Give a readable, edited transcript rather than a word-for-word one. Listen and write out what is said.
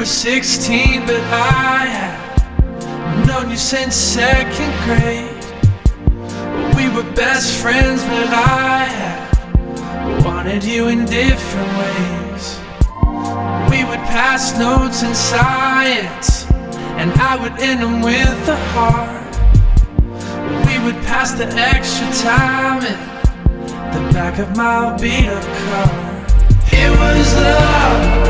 were 16, but I had known you since second grade. We were best friends, but I had wanted you in different ways. We would pass notes in science, and I would end them with a heart. We would pass the extra time in the back of my beat-up car. It was love.